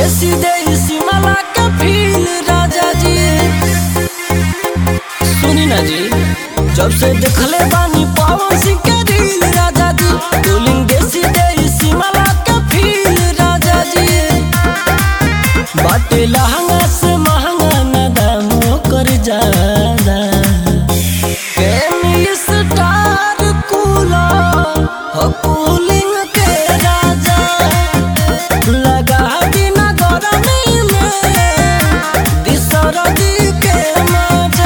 देसी देसी मला के फील राजा जी। सुनी ना जी, जब से देखले बानी पवन सिंह के रील राजा जी, कूलिंग देसी देसी मला के फील राजा जी। बाटे लहंगा से महंगा ना दाम कर ज्यादा, केमी स्टार कूलर हो कूलिंग के राजा, लगा बिना गरमी में दिसरदी के मजा।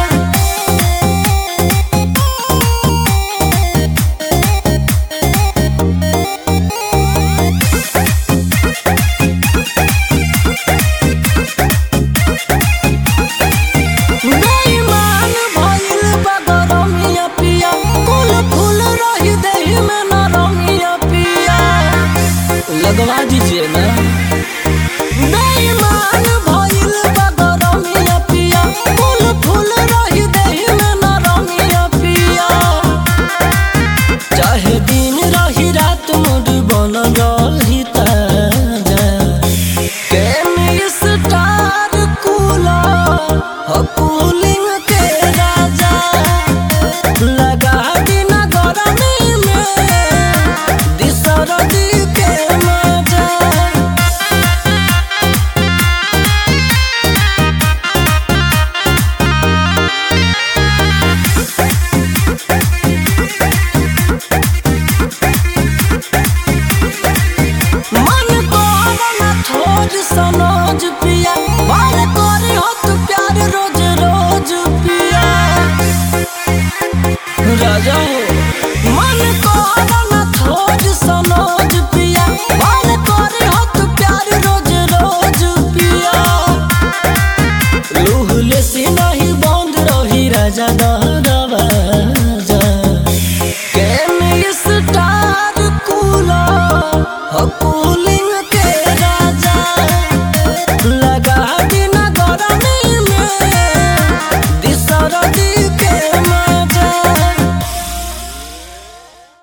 बेईमान भइल बा गरमिया पिया, कुल फूल रही देहि में नरमिया पिया, लगवा दीजिए ना। बेईमान भइल बा गरमिया पिया, कुल फूल रही देहि में नरमिया पिया। चाहे दिन रही रात मूड बनल रही ताजा, केमी स्टार कूलर हो कूलिंग के राजा, लगा बिना गरमी में दिसरदी के मजा। मन करना थोड़ सनोज पिया, बाल करे हो तो प्यार रोज रोज पिया राजा हो। मन करना थोड़ सनोज पिया, बाल करे हो तो प्यार रोज रोज पिया। लूहले से नहीं बंद रही राजा दा